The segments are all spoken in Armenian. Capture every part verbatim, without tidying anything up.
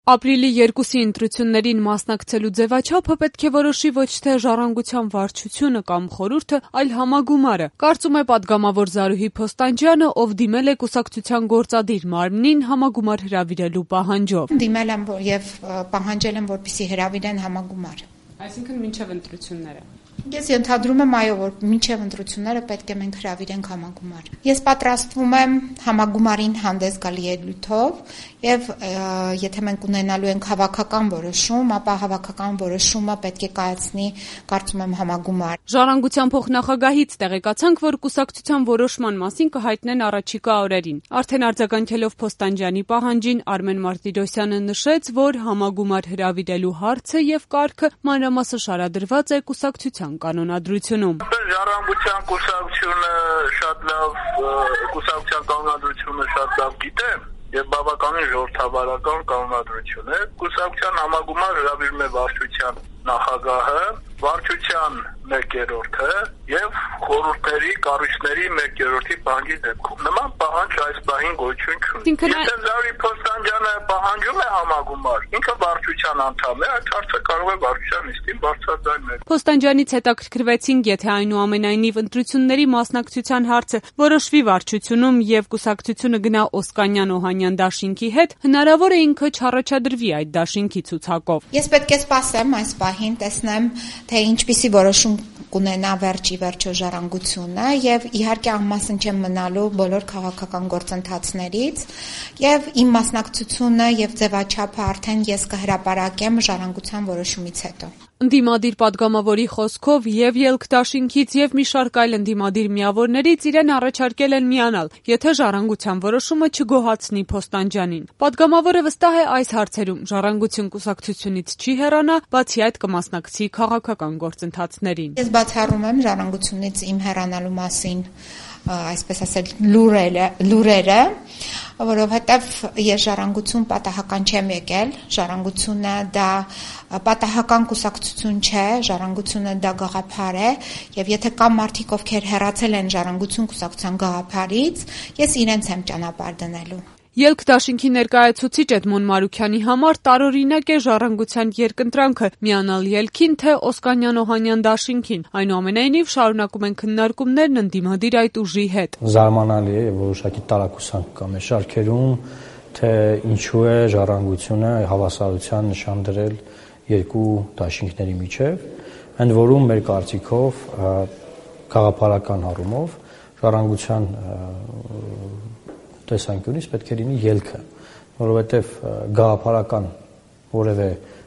Ապրիլի երկուսի ընտրություններին մասնակցելու ձևաչափը պետք է որոշի ոչ թե ժառանգության վարչությունը կամ խորհուրդը, այլ համագումարը, կարծում է պատգամավոր Զարուհի Փոստանջյանը, ով դիմել է կուսակցության գործադիր մարմնին համագումար հրավիրելու պահանջով։ Դիմել եմ եւ պահանջել եմ, որպեսզի հրավիրեն համագումար։ Այսինքն մինչև ընտրությունները։ Ես ենթադրում եմ, այո, որ մինչև ընտրությունները պետք է մենք հրավիրենք համագումար։ Ես պատրաստվում եմ համագումարին հանդես գալ ելույթով եւ եթե մենք ունենալու ենք հավաքական որոշում, ապա հավաքական որոշումը պետք է կայացնի, կարծում եմ, համագումար։ Ժառանգության փոխնախագահից տեղեկացանք, որ կուսակցության որոշման մասին կհայտնեն առաջիկա օրերին։ Արդեն արձագանքելով Փոստանջյանի պահանջին, Արմեն Մարտիրոսյանը նշեց, որ համագումար հրավիրելու հարցը եւ կարգը մանրամասը շարադրված է կուսակցության կանոնադրությունում։ Ժառանգության կուսակցությունը շատ լավ, կուսակցության կանոնադրությունը շատ լավ գիտե եւ բավականին ժողովրդավարական կանոնադրություն է։ Կուսակցության համագումար հրավիրում է վարչության նախագահը, վարչության մեկերորդը եւ խորհուրդների կառույցների մեկերորդի պահանջի դեպքում։ Նման պահանջ այս պահին գոյություն չունի։ Եթե Զարուհի Փոստանջյանը պահանջում է համագումար, ինքը վարչության անդամ է, այդ հարցը կարող է վարչության նիստին բարձրաձայնել։ Փոստանջյանից հետաքրքրվեցինք, եթե այնուամենայնիվ ընտրությունների մասնակցության հարցը որոշվի վարչությունում եւ կուսակցությունը գնա Օսկանյան-Օհանյան դաշինքի հետ, հնարավոր է ինքը չառաջադրվի այդ դաշինքի ցուցակով։ Ես պետք է սպասեմ այս պահին, տեսնեմ, թե ինչպիսի որոշում կունենա վերջի վերջո ժառանգությունը եւ իհարկե անմասն չեմ մնալու բոլոր քաղաքական գործընթացներից եւ իմ մասնակցությունը եւ ձևաչափը արդեն ես կհրապարակեմ ժառանգության որոշումից հետո։ Ընդդիմադիր պատգամավորի խոսքով եւ ելք դաշինքից եւ մի շարք այլ ընդդիմադիր միավորներից իրեն առաջարկել են միանալ, եթե ժառանգության որոշումը չգոհացնի Փոստանջյանին։ Պատգամավորը վստահ է այս հարցերում ժառանգություն կուսակցությունից չի հեռանա, բացի այդ կմասնակցի քաղաքական գործընթացներին։ Ես բացառում եմ ժառանգությունից իմ հեռանալու մասին, այսպես ասել, լուրերը, լուրերը, որովհետև ես ժառանգություն պատահական չեմ եկել, ժառանգությունը դա պատահական կուսակցություն չէ, ժառանգությունը դա գաղափար է, եւ եթե կան մարդիկ, ովքեր հեռացել են ժառանգություն կուսակցության գաղափարից, ես իրենց եմ ճանապարհ դնելու։ Ելք դաշինքի ներկայացուցիչ Էդմոն Մարուքյանի համար տարօրինակ է ժառանգության երկընտրանքը միանալ ելքին թե Օսկանյան-Օհանյան դաշինքին։ Այնուամենայնիվ շարունակում են քննարկումներն ընդդիմադիր այդ ուժի հետ։ Զարմանալի է, որոշակի տարակուսանք կա մեր շարքերում, թե ինչու է ժառանգությունը հավասարության նշան դրել երկու դաշինքների միջև, ընդ որում մեր կարծիքով գաղափարական առումով ժառանգության տեսանկյունից պետք է լինի ելքը, որովհետև գաղափարական որևէ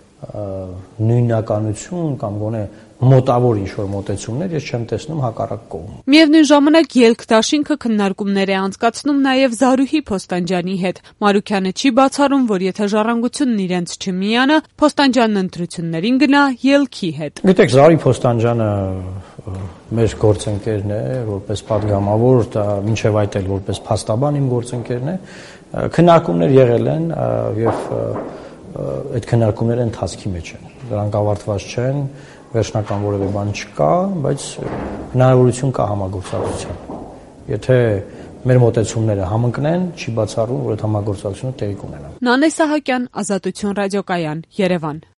նույնականություն կամ գոնե մոտավոր ինչ-որ մոտեցումներ ես չեմ տեսնում հակառակ կողմ։ Միևնույն ժամանակ ելք դաշինքը քննարկումներ է անցկացնում նաև Զարուհի Փոստանջյանի հետ։ Մարուքյանը չի բացառում, որ եթե ժառանգությունն իրենց չմիանա, Փոստանջյանն ընտրություններին գնա ելքի հետ։ Գիտեք, Զարուհի Փոստանջյանը մեր գործընկերն է, որպես պատգամավոր, դա մինչև այդ էլ որպես փաստաբան իմ գործընկերն է։ Քննարկումներ եղել են եւ այդ քննարկումները ընթացքի մեջ են։ Դրանք ավարտված չեն, վերջնական որևէ բան չկա, բայց հնարավորություն կա համագործակցության։ Եթե մեր մոտեցումները համընկնեն, չի բացառում, որ այդ համագործակցությունը տեղի կունենա։ Նանե Սահակյան, Ազատություն ռադիոկայան, Երևան։